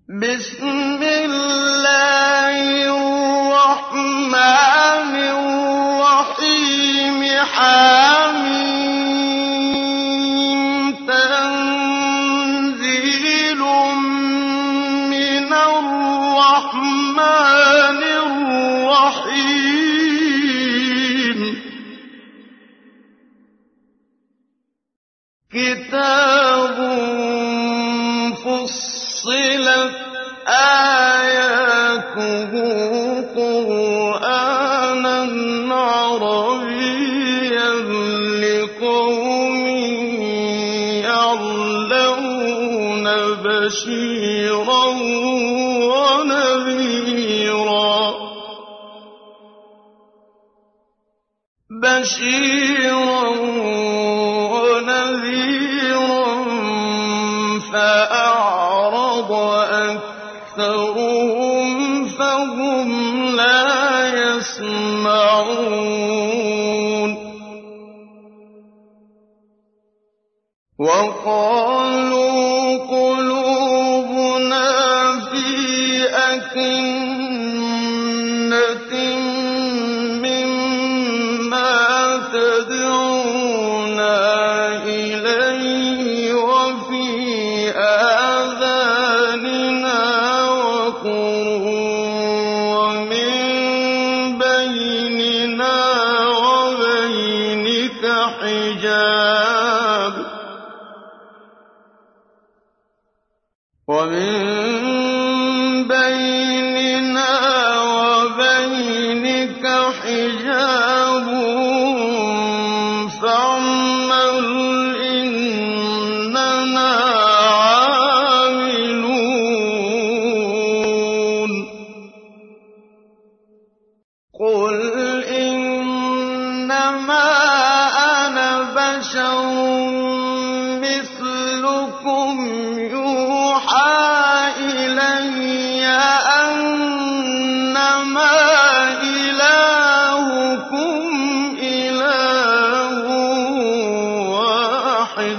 بسم الله الرحمن الرحيم حميم تنزيل من الرحمن الرحيم كتاب فصلت آياته قرآنًا عربيًّا لقوم يعلمون بشيرًا ونذيرًا فأعرض أكثرهم فهم لا يسمعون وقالوا قلوبنا في أكنة مما تدعونا إليه وفي آذاننا وقر ومن بيننا وبينك حجاب فاعمل إننا عاملون قل إنما أنا بشر مثلكم يوحى إلي أنما إلهكم إله واحد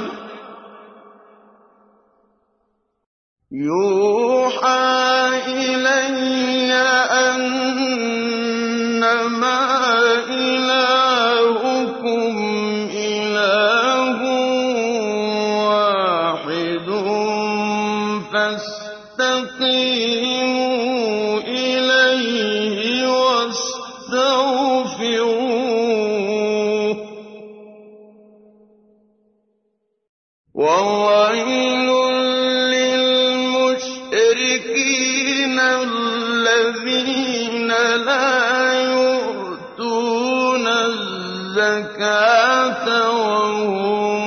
فاستقيموا إليه واستغفروه وويل للمشركين الذين لا يؤتون الزكاة وهم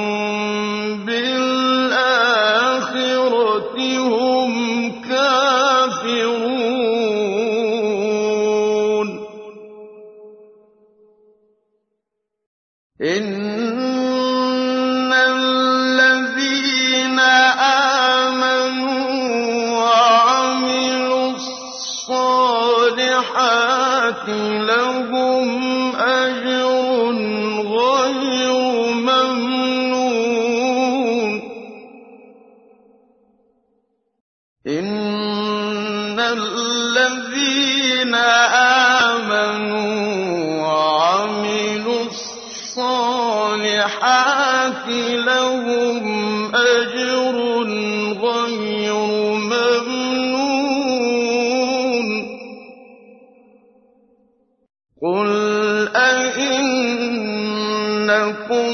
بالآخرة هم كافرون إن الذين آمنوا وعملوا الصالحات لهم أجر غير ممنون إن الذين آمنوا وعملوا الصالحات لهم أجر غير ممنون قل أئنكم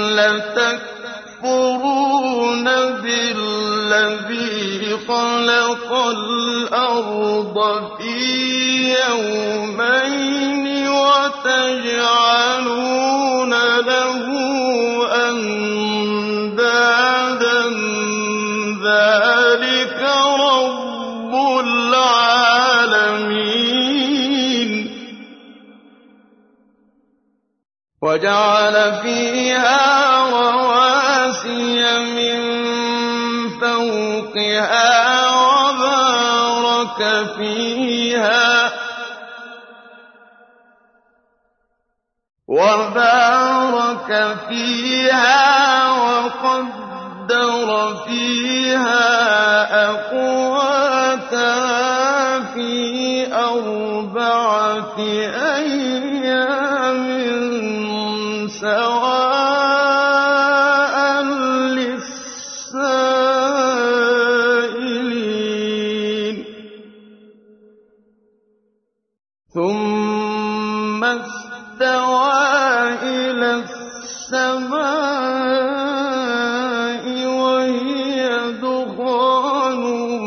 لتكفرون بالذي خلق الأرض في يومين وتجعلون له أندادا ذلك رب العالمين وجعل فيها رواسي من فوقها وبارك فيها وقدر فيها أقواتها أيام سواء للسائلين ثم استوى إلى السماء وهي دخان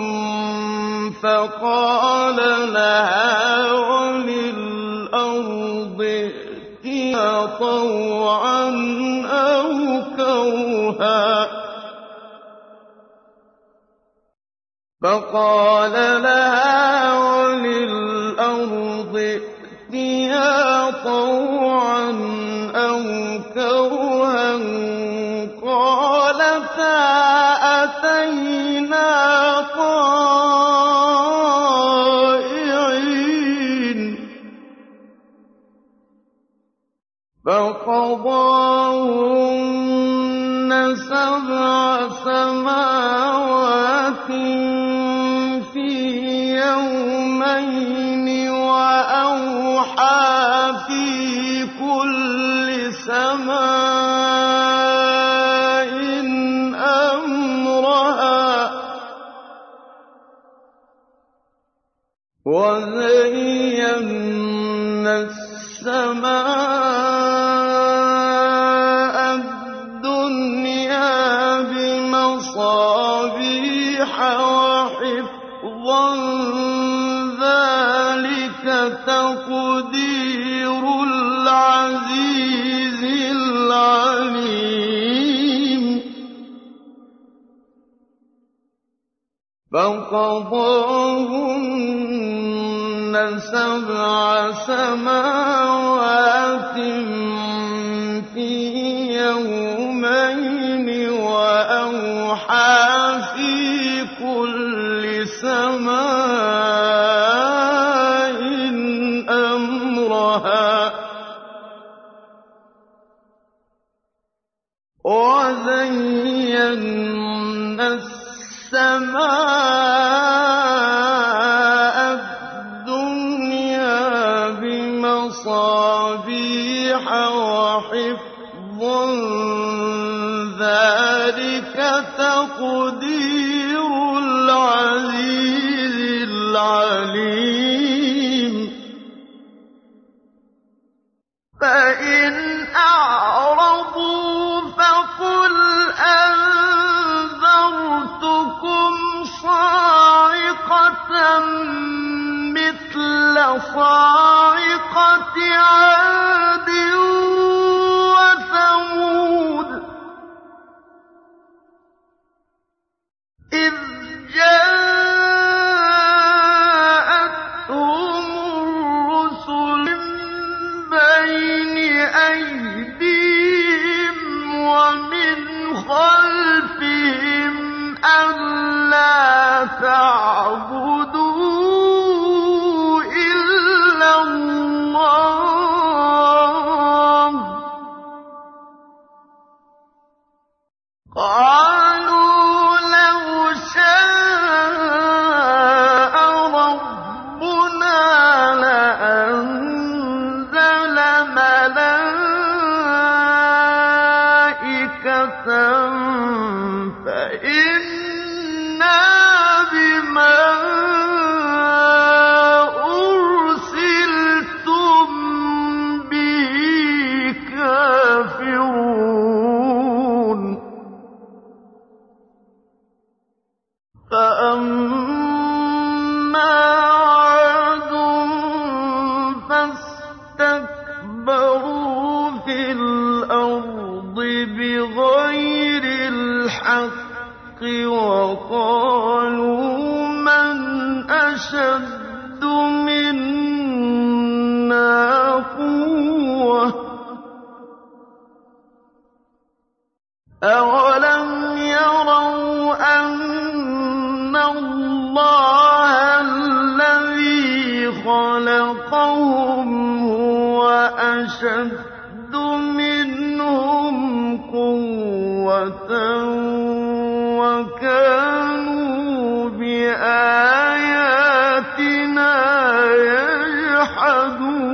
فقال لها وللأرض ائتيا طوعا أو كرها فقال لها وللأرض ائتيا طوعا أو كرها قالتا أتينا طائعين فقضاهن سبع سماوات في يومين وأوحى في كل سماء أمرها وزينا السماء الدنيا بمصابيح وحفظا ذلك تقدير العزيز العليم فقضاهن سبع سماوات في يومين وأوحى في كل سماء أمرها وزينا السماء الدنيا بمصابيح وحفظا ذلك تقدير العزيز العليم فإن أعرضوا فقل أنذرتكم صاعقة مثل صاعقة عاد وثمود إذ جاءتهم الرسل من بين أيديهم ومن خلفهم ألا تعبدوا إلا الله قالوا لو شاء ربنا لأنزل ملائكة فإنا بما أرسلتم به كافرون فأما عاد فاستكبروا في الأرض بغير الحق وقالوا من أشد منا قوة أولم يروا أن الله الذي خلقهم هو أشد منهم قوة وكانوا بآياتنا يجحدون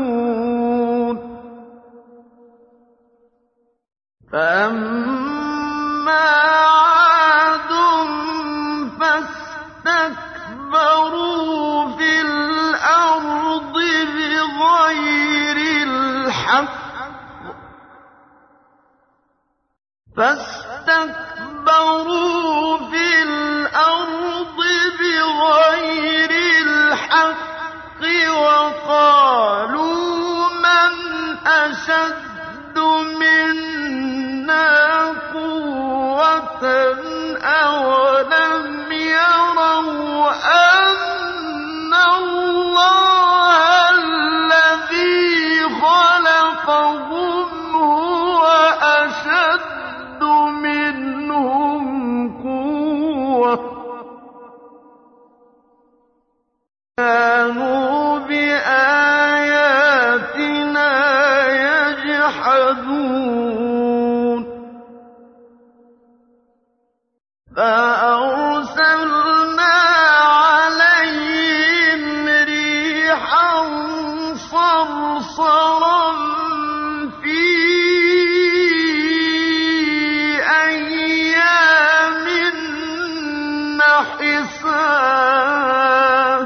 حساب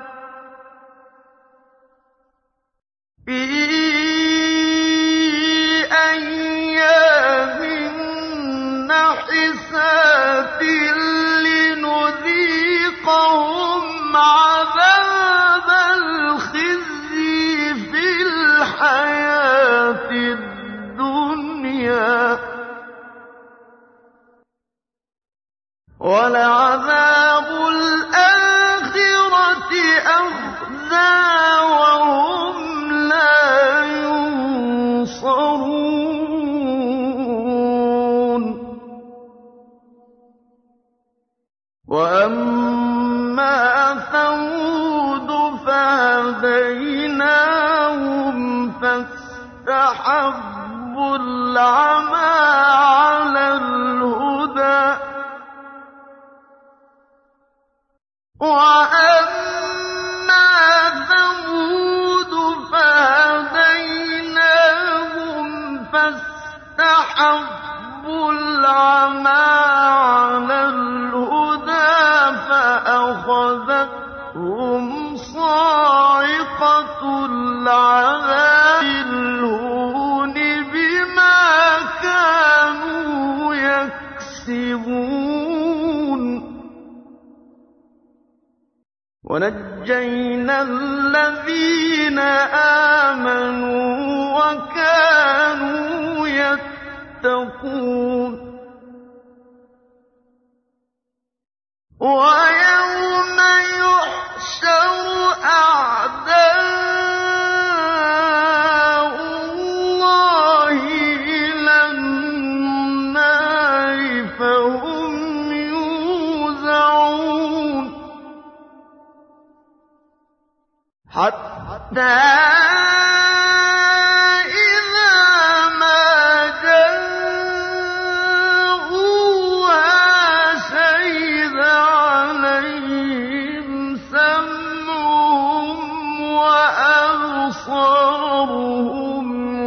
في أيام نحسات لنذيقهم عذاب الخزي في الحياة الدنيا وَلَعَذَابُ الْآخِرَةِ أَخْزَىٰ وَهُمْ لَا يُنصَرُونَ وَأَمَّا ثَمُودُ فَهَدَيْنَاهُمْ فَاسْتَحَبُّوا الْعَمَىٰ عَلَى الْهُدَىٰ وَأَمَّا ثَمُودُ فَهَدَيْنَاهُمْ فَاسْتَحَبُّوا الْعَمَىٰ عَلَى الْهُدَىٰ فَأَخَذَتْهُمْ صَاعِقَةُ الْعَذَابِ الْهُونِ بِمَا كَانُوا يَكْسِبُونَ وَنَجَّيْنَا الَّذِينَ آمَنُوا وَكَانُوا يَتَّقُونَ وَيَوْمَ يُحْشَرُ أَعْدَاءُ اللَّهِ إِلَى النَّارِ فَهُمْ يُوزَعُونَ حَتَّىٰ إِذَا مَا جَاءُوهَا شَهِدَ عَلَيْهِمْ سَمْعُهُمْ وَأَبْصَارُهُمْ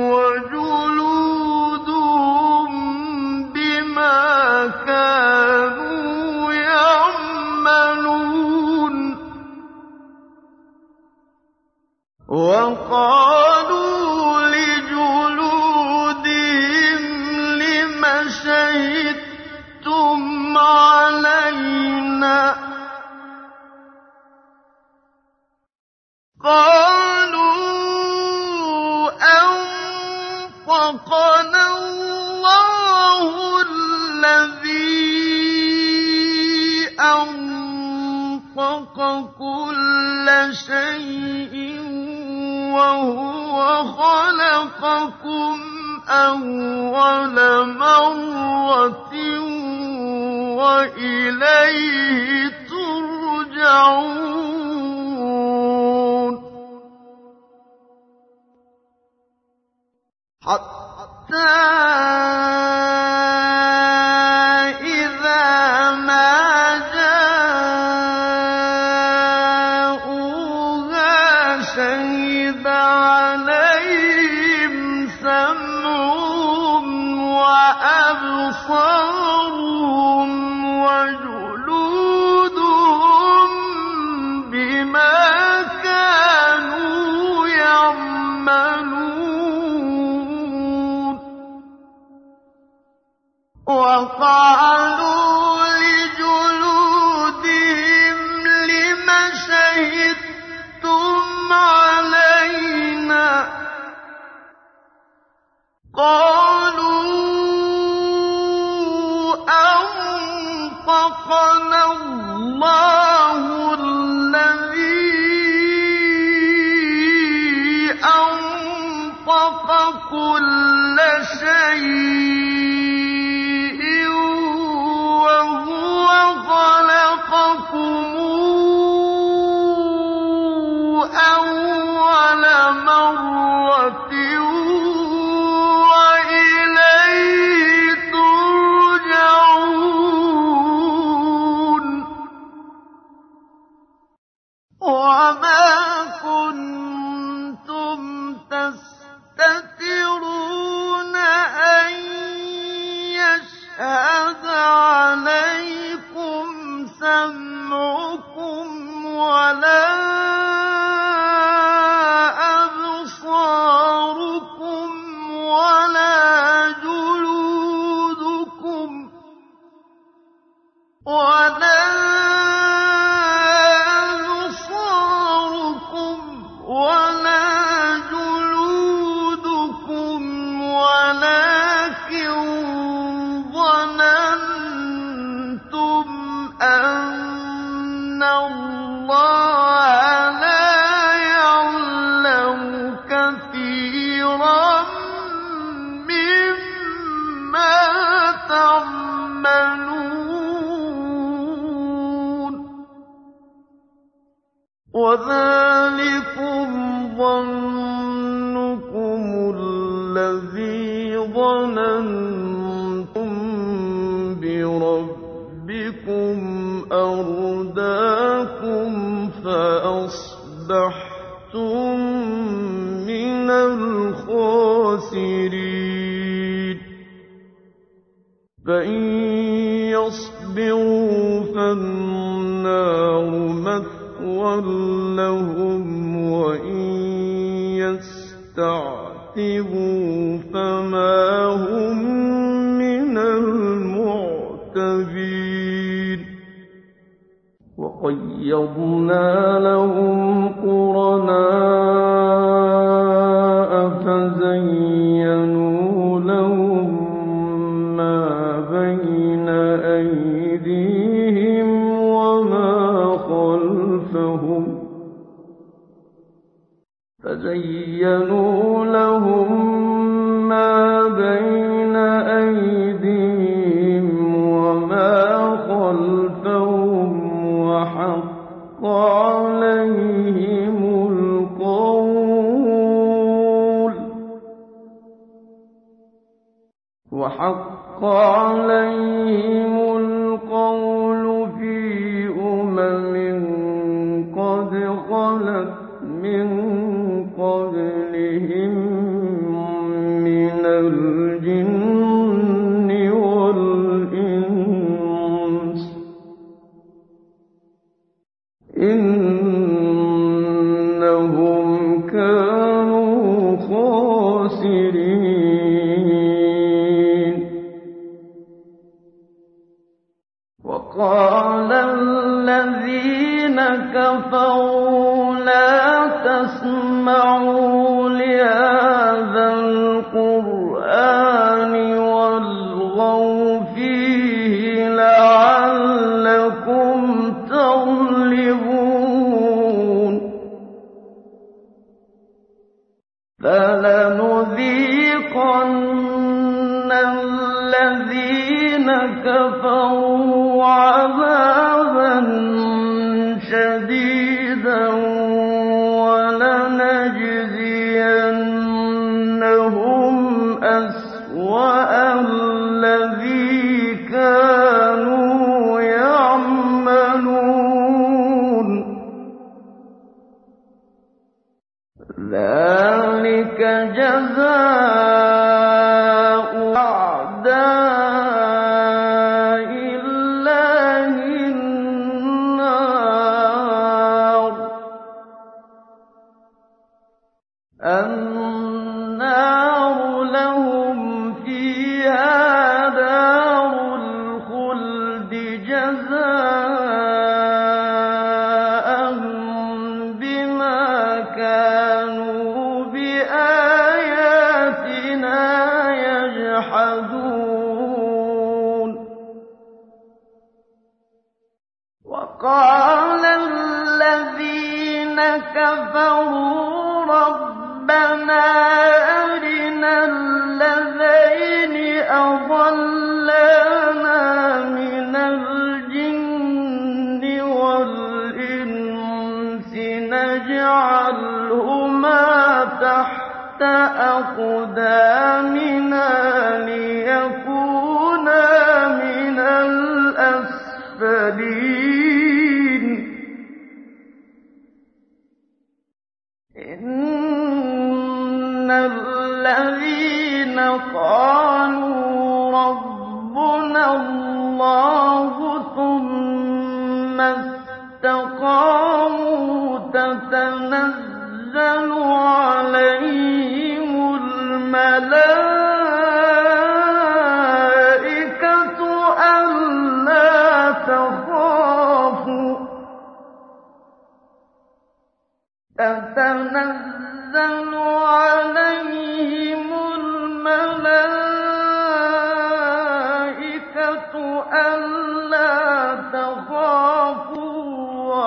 وَجُلُودُهُم بِمَا كَانُوا يَعْمَلُونَ وَقَالُوا لِجُلُودِهِمْ لِمَ شَهِدتُّمْ عَلَيْنَا ۖ قَالُوا أَنطَقَنَا اللَّهُ الَّذِي أَنطَقَ كُلَّ شَيْءٍ وَهُوَ خَلَقَكُمْ أَوَّلَ مَرَّةٍ وَإِلَيْهِ تُرْجَعُونَ حَتَّىٰ إِذَا مَا جَاءُوهَا شَهِدَ عَلَيْهِمْ سَمْعُهُمْ وَأَبْصَارُهُمْ وَجُلُودُهُم بِمَا كَانُوا يَعْمَلُونَ اللَّهَ لَا يَعْلَمُ كَثِيرًا مِّمَّا تَعْمَلُونَ وَذَٰلِكُمْ ظَنُّكُمُ الَّذِي ظَنَنتُم بِرَبِّكُمْ أَرْدَاكُمْ فَأَصْبَحْتُم مِّنَ الْخَاسِرِينَ فَإِن يَصْبِرُوا فَالنَّارُ مَثْوًى لَّهُمْ وَإِن يَسْتَعْتِبُوا فَمَا هُم مِّنَ الْمُعْتَبِينَ وَقَيَّضْنَا لَهُمْ قُرَنَاءَ فَزَيَّنُوا لَهُم مَّا بَيْنَ أَيْدِيهِمْ وَمَا خَلْفَهُمْ وَحَقَّ عَلَيْهِمُ الْقَوْلُ فِي قَدْ خَلَتْ مِن قَبْلِهِم مِّنَ الْجِنِّ وَالْإِنسِ ۖ إِنَّهُمْ كَانُوا خَاسِرِينَ وَقَالَ الَّذِينَ كَفَرُوا لَا تَسْمَعُوا لِهَٰذَا الْقُرْآنِ وَالْغَوْا فِيهِ لَعَلَّكُمْ تَغْلِبُونَ فَلَنُذِيقَنَّ الَّذِينَ كَفَرُوا عَذَابًا شَدِيدًا وَلَنَجْزِيَنَّهُمْ أَسْوَأَ الَّذِي كَانُوا يَعْمَلُونَ ذَٰلِكَ جَزَاءُ أَعْدَاءِ اللَّهِ النَّارُ لَهُمْ فِيهَا دَارُ الْخُلْدِ جَزَاءً بِمَا كَانُوا بِآيَاتِنَا يَجْحَدُونَ وَقَالَ الَّذِينَ كَفَرُوا رَبَّنَا أَرِنَا اللَّذَيْنِ أَضَلَّانَا مِنَ الْجِنِّ وَالْإِنسِ نَجْعَلْهُمَا تَحْتَ أَقْدَامِنَا لِيَكُونَا مِنَ الْأَسْفَلِينَ إِنَّ الَّذِينَ قَالُوا رَبُّنَا اللَّهُ ثُمَّ اسْتَقَامُوا تَتَنَزَّلُ عَلَيْهِمُ الْمَلَائِكَةُ أَلَّا تَخَافُوا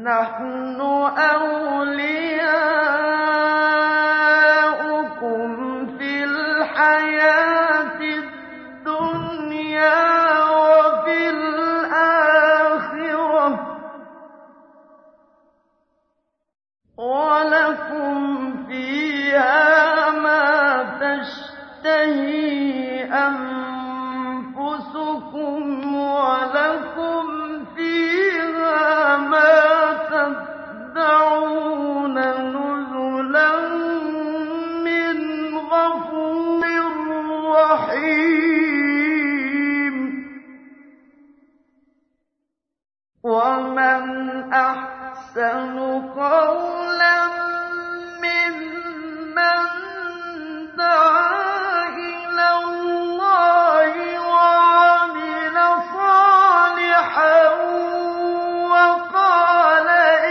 نَحْنُ أَوْلِيَاؤُكُمْ فِي الْحَيَاةِ الدُّنْيَا وَفِي الْآخِرَةِ ۖ وَلَكُمْ فِيهَا مَا تَشْتَهِي أَنفُسُكُمْ وَلَكُمْ فِيهَا مَا تَدَّعُونَ نُزُلًا مِّنْ غَفُورٍ رَّحِيمٍ وَمَنْ أَحْسَنُ قَوْلًا مِّمَّن دَعَا إِلَى اللَّهِ وَعَمِلَ صَالِحًا وَقَالَ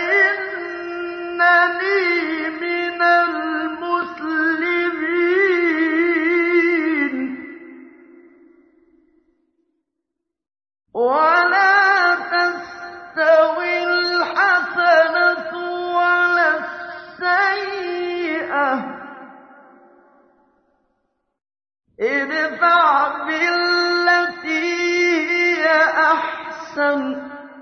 إِنَّنِي مِنَ الْمُسْلِمِينَ وَلَا تَسْتَوِي الْحَسَنَةُ وَلَا السَّيِّئَةُ ۚ ادْفَعْ بِالَّتِي هِيَ أَحْسَنُ ۚ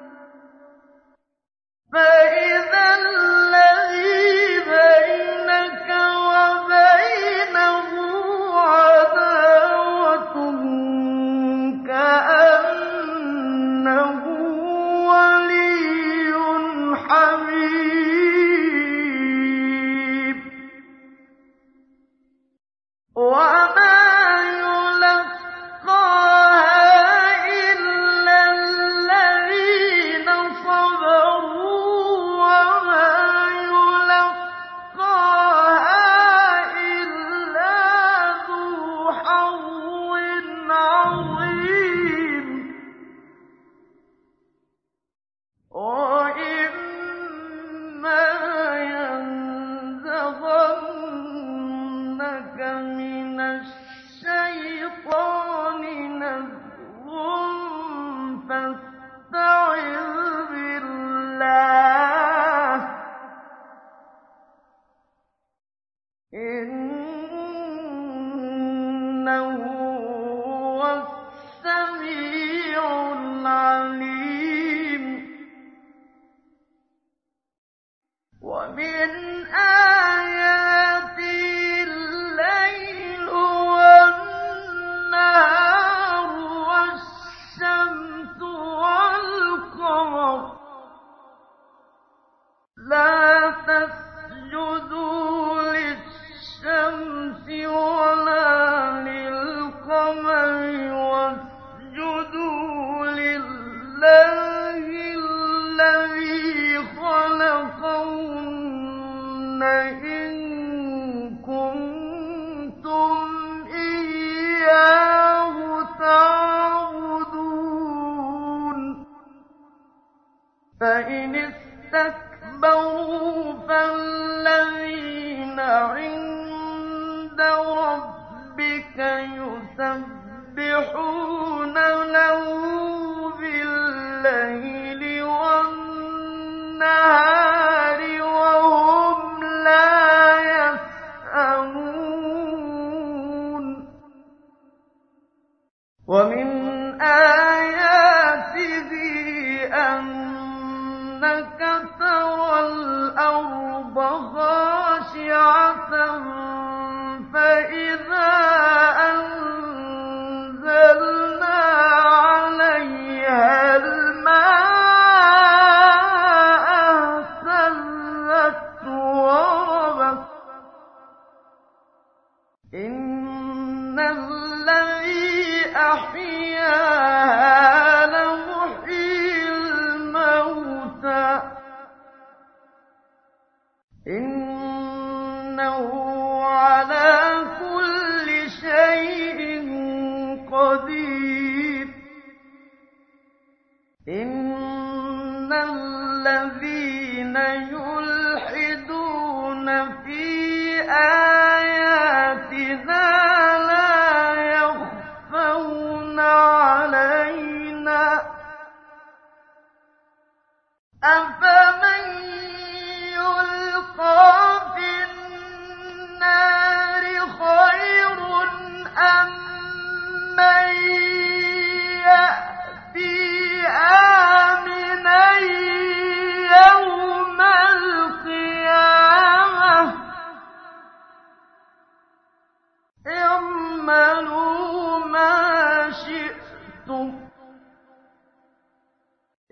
فَإِذَا الَّذِي بَيْنَكَ وَبَيْنَهُ عَدَاوَةٌ كَأَنَّهُ وَلِيٌّ حَمِيمٌ وَمَا يُلَقَّاهَا إِلَّا الَّذِينَ صَبَرُوا وَمَا يُلَقَّاهَا إِلَّا ذُو حَظٍّ عَظِيمٍ وَإِمَّا يَنزَغَنَّكَ مِنَ الشَّيْطَانِ نَزْغٌ فَاسْتَعِذْ بِاللَّهِ ۖ إِنَّهُ هُوَ السَّمِيعُ الْعَلِيمُ وَمِنْ آيَاتِهِ اللَّيْلُ وَالنَّهَارُ وَالشَّمْسُ وَالْقَمَرُ ۚ لَا تَسْجُدُوا لِلشَّمْسِ وَلَا لِلْقَمَرِ وَاسْجُدُوا لِلَّهِ الَّذِي خَلَقَهُنَّ إِن كُنتُمْ إِيَّاهُ تَعْبُدُونَ فَإِنِ اسْتَكْبَرُوا فَالَّذِينَ عِندَ رَبِّكَ يُسَبِّحُونَ لَهُ بِاللَّيْلِ وَالنَّهَارِ وَهُمْ لَا يَسْأَمُونَ وَمِنْ آيَاتِهِ أَنَّكَ تَرَى الْأَرْضَ خَاشِعَةً فَإِذَا أَنزَلْنَا عَلَيْهَا الْمَاءَ اهْتَزَّتْ وَرَبَتْ ۚ إِنَّ الَّذِي أَحْيَاهَا لَمُحْيِي الْمَوْتَىٰ ۚ إِنَّهُ عَلَىٰ كُلِّ شَيْءٍ قَدِيرٌ إِنَّ الَّذِينَ يُلْحِدُونَ فِي آيَاتِنَا لَا يَخْفَوْنَ عَلَيْنَا ۗ أَفَمَن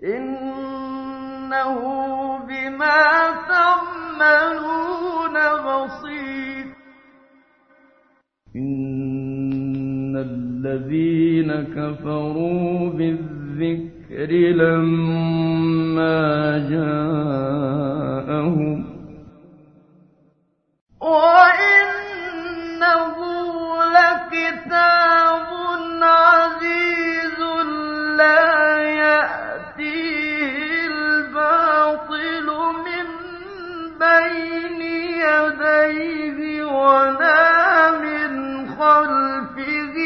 إِنَّهُ بِمَا تَعْمَلُونَ بَصِيرٌ إِنَّ الَّذِينَ كَفَرُوا بِالذِّكْرِ لَمَّا جَاءَهُمْ وَإِنَّهُ لَكِتَابٌ عَزِيزٌ لَّا يَأْتِيهِ الْبَاطِلُ مِن بَيْنِ يَدَيْهِ وَلَا مِنْ خَلْفِهِ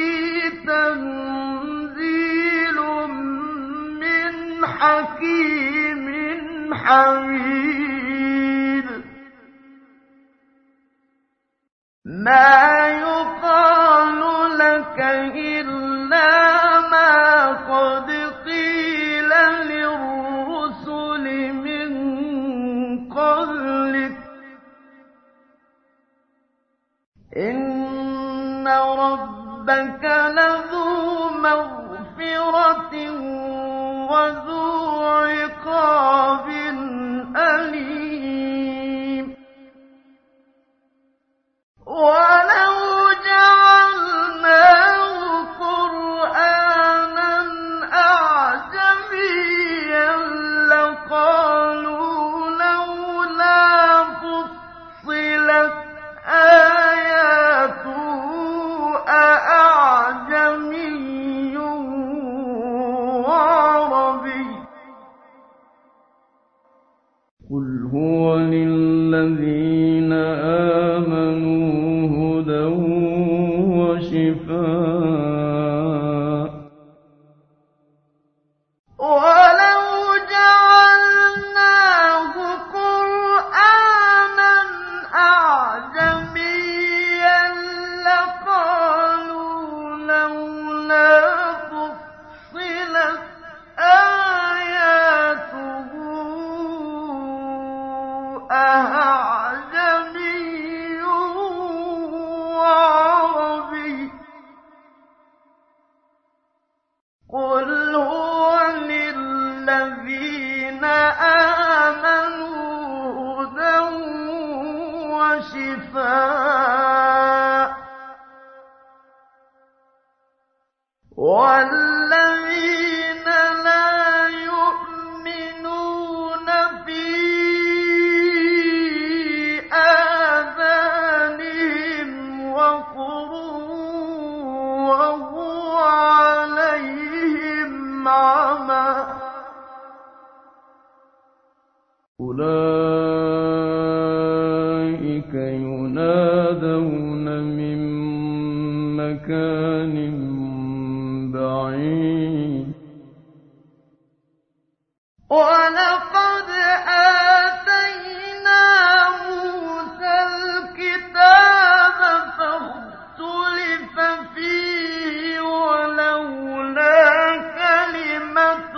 تَنزِيلٌ مِّنْ حَكِيمٍ حَمِيدٍ مَا يُقَالُ لَكَ إِلَّا مَا قَدْ قِيلَ لِلرُّسُلِ مِن قَبْلِكَ ۚ إِنَّ رَبَّكَ لَذُو مَغْفِرَةٍ وَذُو عِقَابٍ أَلِيمٍ وَلَوْ جَعَلْنَاهُ قُرْآنًا أَعْجَمِيًّا لَّقَالُوا لَوْلَا فُصِّلَتْ آيَاتُهُ أَأَعْجَمِيٌّ وَعَرَبِيٌّ ۗ قُلْ هُوَ لِلَّذِينَ آمَنُوا هُدًى وَشِفَاءٌ ۖ وَلَوْ جَعَلْنَاهُ قُرْآنًا أَعْجَمِيًّا لَّقَالُوا لَوْلَا فُصِّلَتْ آيَاتُهُ أَأَعْجَمِيٌّ وَعَرَبِيٌّ ۗ قُلْ هُوَ لِلَّذِينَ آمَنُوا هُدًى وَشِفَاءٌ ۖ وَالَّذِينَ لَا يُؤْمِنُونَ فِي آذَانِهِمْ وَقْرٌ وَهُوَ عَلَيْهِمْ عَمًى أُولَٰئِكَ يُنَادَوْنَ مِن مَّكَانٍ بَعِيدٍ وَلَقَدْ آتَيْنَا مُوسَى الْكِتَابَ فَاخْتُلِفَ فِيهِ وَلَوْلَا كَلِمَةٌ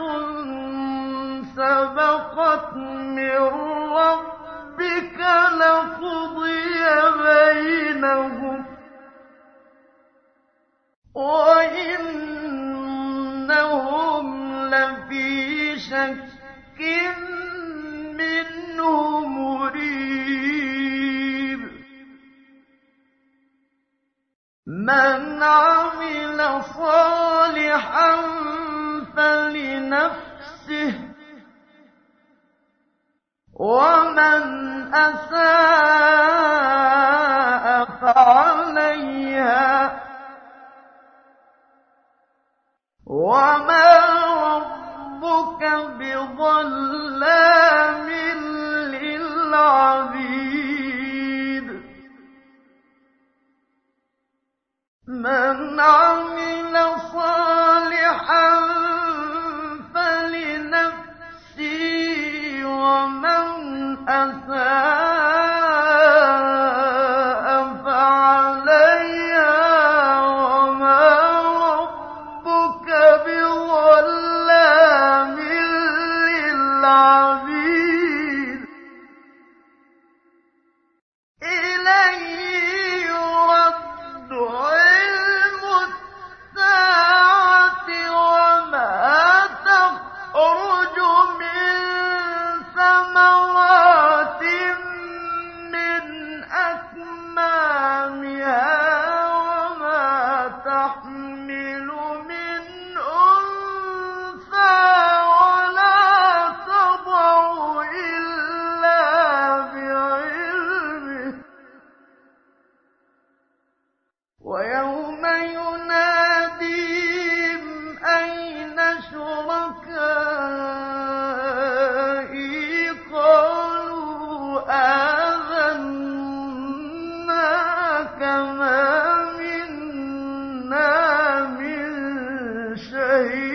سَبَقَتْ مِن رَّبِّكَ لَقُضِيَ بَيْنَهُمْ وَإِنَّهُمْ لَفِي شَكٍّ مِّنْهُ مُرِيبٍ مَّنْ عَمِلَ صَالِحًا فَلِنَفْسِهِ وَمَنْ أَسَاءَ فَعَلَيْهَا ۗ وَمَا رَبُّكَ بِظَلَّامٍ لِّلْعَبِيدِ مَنْ عَمِلَ صَالِحًا فَلِنَفْسِهِ وَمَنْ أَسَاءَ فَعَلَيْهَا ۗ وَمَا رَبُّكَ بِظَلَّامٍ لِّلْعَبِيدِ إِلَيْهِ يُرَدُّ عِلْمُ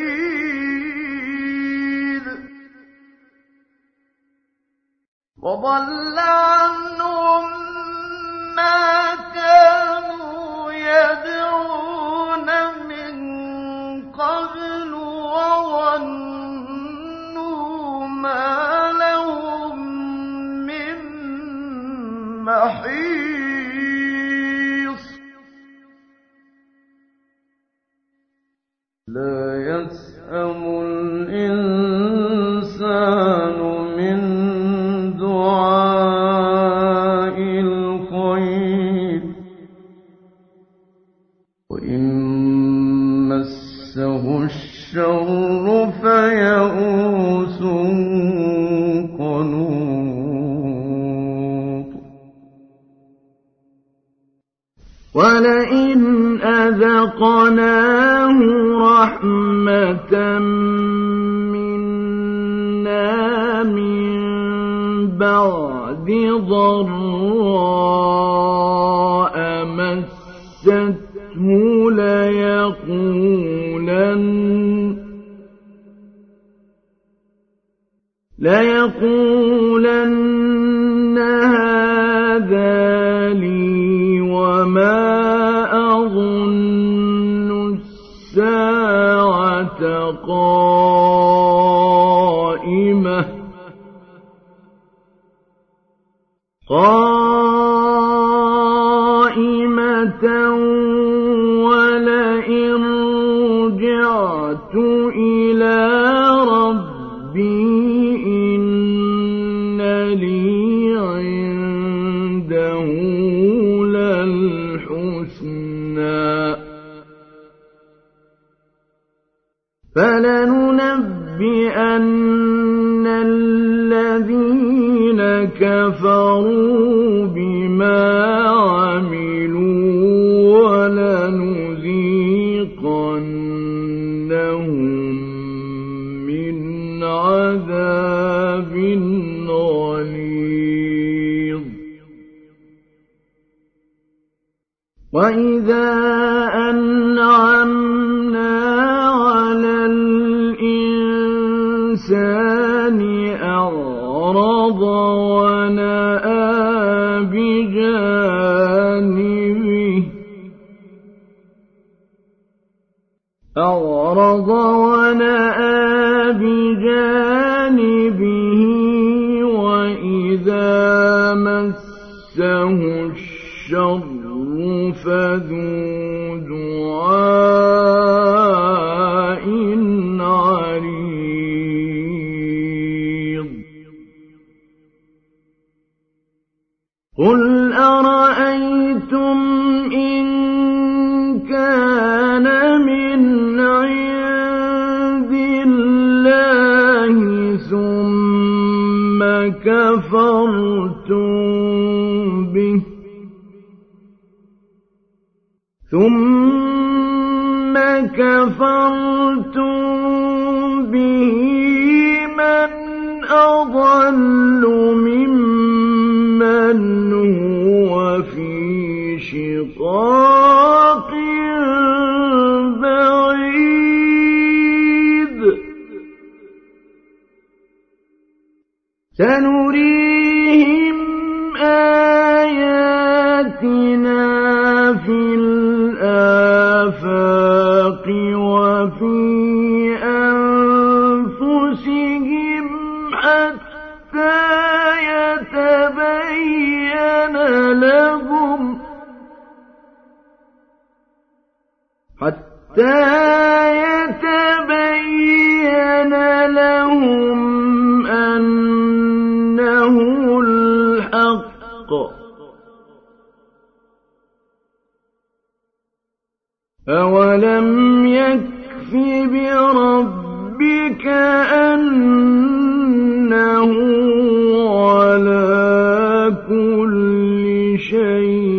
وضل عنهم ما كانوا يدعون من قبل وظنوا ما لهم من محيص لا يسأم الإنسان من دعاء الخير وإن مسه الشر فيئوس قنوط ولئن أذقناه رحمة منا من بعد ضراء مسته ليقولن هذا لي وما أظن الساعة قائمة ولئن رجعت إلى ربي إن لي عنده للحسنى فلننبئن الذين كفروا بما عملوا ولنذيقنهم من عذاب غليظ وإذا أنعمنا على الإنسان أعرض ونأى بجانبه وإذا مسه الشر فذو دعاء عريض قل أرأيتم إن كان من عند الله ثم كفرتم به من أضل ممن هو في شقاق بعيد سنريهم آياتنا في الآفاق وفي أنفسهم حتى يتبين لهم أنه الحق أولم يكف بربك أنه على كل شيء